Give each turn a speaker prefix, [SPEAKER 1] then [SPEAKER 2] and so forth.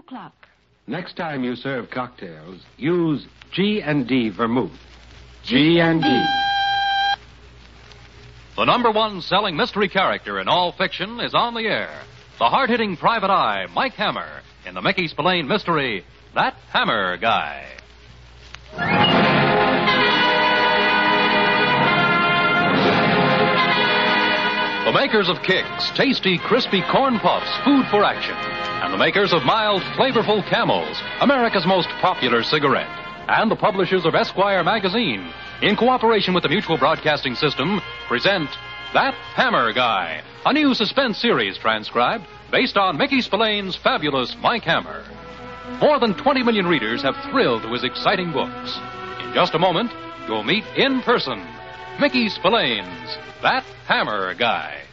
[SPEAKER 1] o'clock.
[SPEAKER 2] Next time you serve cocktails, use G&D Vermouth. G&D.
[SPEAKER 3] The number one selling mystery character in all fiction is on the air. The hard-hitting private eye, Mike Hammer, in the Mickey Spillane mystery, That Hammer Guy. The makers of Kix, tasty, crispy corn puffs, food for action. And the makers of mild, flavorful Camels, America's most popular cigarette. And the publishers of Esquire magazine, in cooperation with the Mutual Broadcasting System, present That Hammer Guy, a new suspense series transcribed based on Mickey Spillane's fabulous Mike Hammer. More than 20 million readers have thrilled to his exciting books. In just a moment, you'll meet in person Mickey Spillane's That Hammer Guy.